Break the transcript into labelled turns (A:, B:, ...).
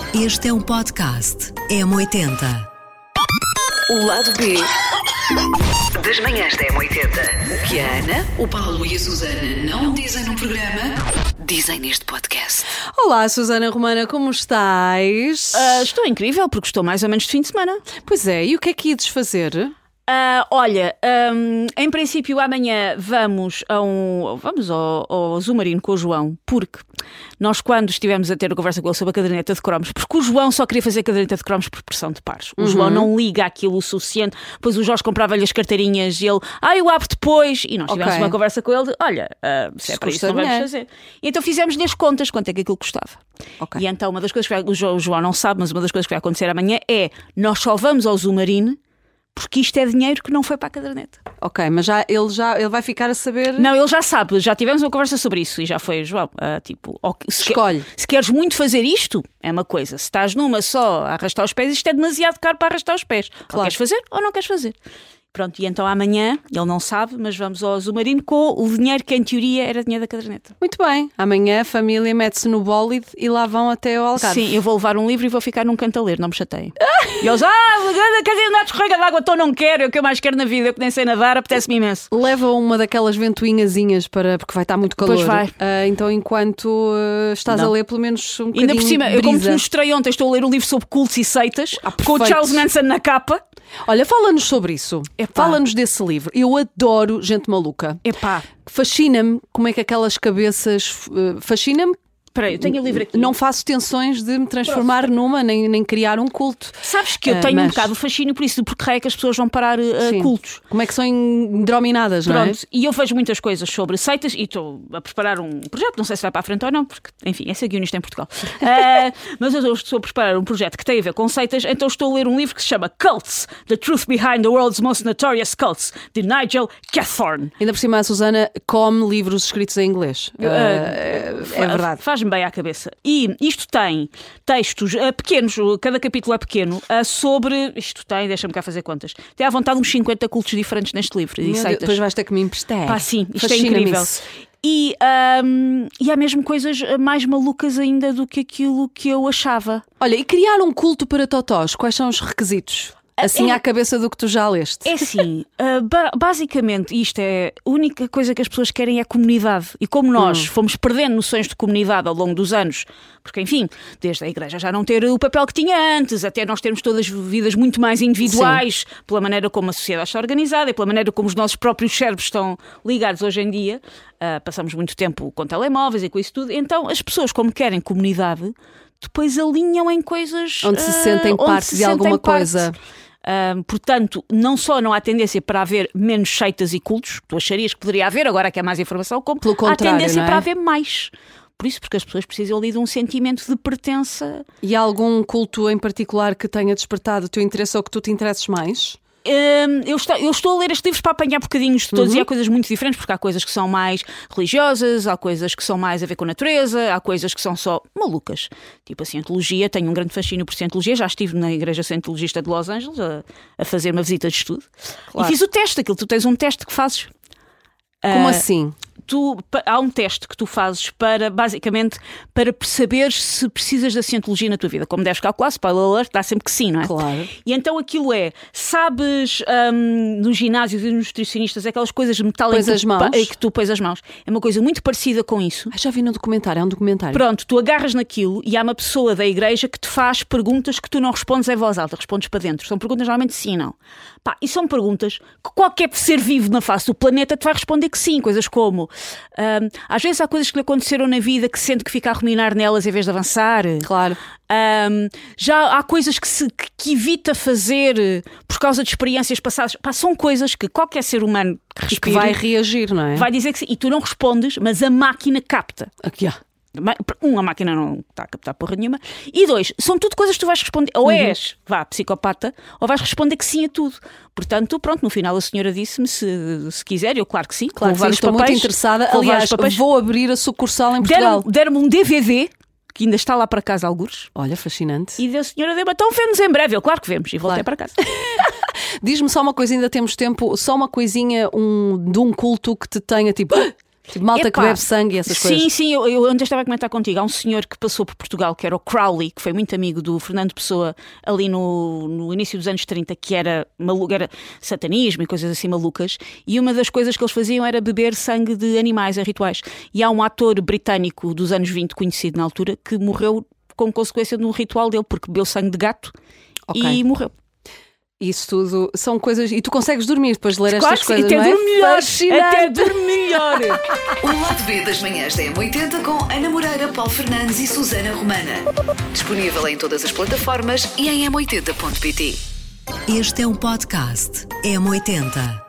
A: Este é um podcast M80.
B: O lado B das manhãs da M80. O que a Ana, o Paulo e a Susana não dizem no programa, dizem neste podcast.
C: Olá, Susana Romana, como estás?
D: Estou incrível, porque estou mais ou menos de fim de semana.
C: Pois é, e o que é que ides fazer?
D: Olha, em princípio amanhã vamos ao Zumarino com o João, porque nós quando estivemos a ter a conversa com ele sobre a caderneta de cromos, porque o João só queria fazer a caderneta de cromos por pressão de pares. O João não liga aquilo o suficiente, depois o Jorge comprava-lhe as carteirinhas e ele, eu abro depois, e nós tivemos uma conversa com ele de, olha, se é para isso não vamos fazer. E então fizemos-lhe as contas, quanto é que aquilo custava. E então uma das coisas que o João não sabe, mas uma das coisas que vai acontecer amanhã é, nós só vamos ao Zumarino porque isto é dinheiro que não foi para a caderneta.
C: Ok, mas ele vai ficar a saber...
D: Não, ele já sabe, já tivemos uma conversa sobre isso e já foi, João,
C: escolhe.
D: Se queres muito fazer isto, é uma coisa. Se estás numa só a arrastar os pés, isto é demasiado caro para arrastar os pés. Claro. Ou queres fazer ou não queres fazer. Pronto, e então amanhã, ele não sabe, mas vamos ao Zumarino com o dinheiro que em teoria era dinheiro da caderneta.
C: Muito bem, amanhã a família mete-se no bólide e lá vão até ao Algarve.
D: Sim, eu vou levar um livro e vou ficar num canto a ler, não me chateiem. E eles, quer andar de escorrega d'água, então não quero, é o que eu mais quero na vida, eu que nem sei nadar, apetece-me imenso.
C: Leva uma daquelas ventoinhazinhas porque vai estar muito calor.
D: Pois vai.
C: Então enquanto estás a ler pelo menos um bocadinho.
D: Ainda por cima,
C: brisa.
D: eu como te mostrei ontem, estou a ler um livro sobre cultos e seitas, com o Charles Manson na capa.
C: Olha, fala-nos sobre isso. Fala-nos desse livro. Eu adoro gente maluca. Fascina-me como é que aquelas cabeças... Fascina-me.
D: Espera aí, eu tenho o livro aqui.
C: Não faço tensões de me transformar numa, nem criar um culto.
D: Sabes que eu tenho um bocado de fascínio por isso, porque é que as pessoas vão parar cultos.
C: Como é que são indrominadas, não é?
D: Pronto, e eu vejo muitas coisas sobre seitas e estou a preparar um projeto, não sei se vai para a frente ou não, porque, enfim, é ser guionista em Portugal. Mas eu estou a preparar um projeto que tem a ver com seitas, então estou a ler um livro que se chama Cults, The Truth Behind the World's Most Notorious Cults, de Nigel Cathorn.
C: Ainda por cima a Susana come livros escritos em inglês. É verdade.
D: Faz-me bem à cabeça. E isto tem textos pequenos, cada capítulo é pequeno, sobre... Isto tem, deixa-me cá fazer contas. Tem à vontade uns 50 cultos diferentes neste livro. E seitas.
C: Depois vais ter que me emprestar.
D: Sim, isto é incrível. E há mesmo coisas mais malucas ainda do que aquilo que eu achava.
C: Olha, e criar um culto para totós, quais são os requisitos? Assim à cabeça do que tu já leste.
D: É assim, basicamente isto é a única coisa que as pessoas querem é comunidade. E como nós fomos perdendo noções de comunidade ao longo dos anos, porque enfim, desde a igreja já não ter o papel que tinha antes, até nós termos todas vidas muito mais individuais, pela maneira como a sociedade está organizada e pela maneira como os nossos próprios cérebros estão ligados hoje em dia, passamos muito tempo com telemóveis e com isso tudo, então as pessoas como querem comunidade, depois alinham em coisas...
C: Onde se sentem parte de alguma coisa.
D: Portanto, não só não há tendência para haver menos seitas e cultos, tu acharias que poderia haver, agora que há mais informação, como há tendência para haver mais. Por isso, porque as pessoas precisam ali de um sentimento de pertença.
C: E há algum culto em particular que tenha despertado o teu interesse ou que tu te interesses mais?
D: Eu estou a ler estes livros para apanhar bocadinhos de todos e há coisas muito diferentes, porque há coisas que são mais religiosas, há coisas que são mais a ver com a natureza, há coisas que são só malucas. Tipo a cientologia, tenho um grande fascínio por cientologia, já estive na Igreja Cientologista de Los Angeles a fazer uma visita de estudo. Claro. E fiz o teste, tu tens um teste que fazes.
C: Como assim?
D: Há um teste que tu fazes basicamente para perceber se precisas da cientologia na tua vida. Como deves calcular, spoiler alert, dá sempre que sim, não é?
C: Claro.
D: E então aquilo sabes, nos ginásios e nos nutricionistas, aquelas coisas de metal em que tu pões as mãos. É uma coisa muito parecida com isso.
C: Já vi no documentário, é um documentário.
D: Pronto, tu agarras naquilo e há uma pessoa da igreja que te faz perguntas que tu não respondes em voz alta, respondes para dentro. São perguntas normalmente sim e não. E são perguntas que qualquer ser vivo na face do planeta te vai responder que sim. Coisas como... às vezes há coisas que lhe aconteceram na vida que sente que fica a ruminar nelas em vez de avançar.
C: Claro.
D: Já há coisas que evita fazer por causa de experiências passadas. São coisas que qualquer ser humano que respire,
C: e que vai reagir, não é?
D: Vai dizer que sim. E tu não respondes, mas a máquina capta.
C: Aqui,
D: a máquina não está a captar porra nenhuma. E dois, são tudo coisas que tu vais responder. Ou és, psicopata, ou vais responder que sim a tudo. Portanto, pronto, no final a senhora disse-me se quiser, eu claro que sim.
C: Claro que sim, estou muito interessada. Aliás, vou abrir a sucursal em Portugal.
D: Deram-me um DVD que ainda está lá para casa, algures.
C: Olha, fascinante.
D: E a senhora deu-me, então vemos em breve. Eu, claro que vemos. E voltei para casa.
C: Diz-me só uma coisa, ainda temos tempo, só uma coisinha de um culto que te tenha tipo... Tipo, malta que bebe sangue e essas coisas.
D: Sim, eu antes estava a comentar contigo. Há um senhor que passou por Portugal, que era o Crowley, que foi muito amigo do Fernando Pessoa ali no início dos anos 30, que era maluco, era satanismo e coisas assim malucas. E uma das coisas que eles faziam era beber sangue de animais em rituais. E há um ator britânico dos anos 20, conhecido na altura, que morreu como consequência de um ritual dele, porque bebeu sangue de gato e morreu.
C: Isso tudo são coisas. E tu consegues dormir depois de ler
D: claro
C: estas coisas,
D: até
C: não é?
D: Dormir melhor, até dormir melhor.
B: O Lado B das manhãs da M80 com Ana Moreira, Paulo Fernandes e Susana Romana. Disponível em todas as plataformas e em m80.pt.
A: Este é um podcast M80.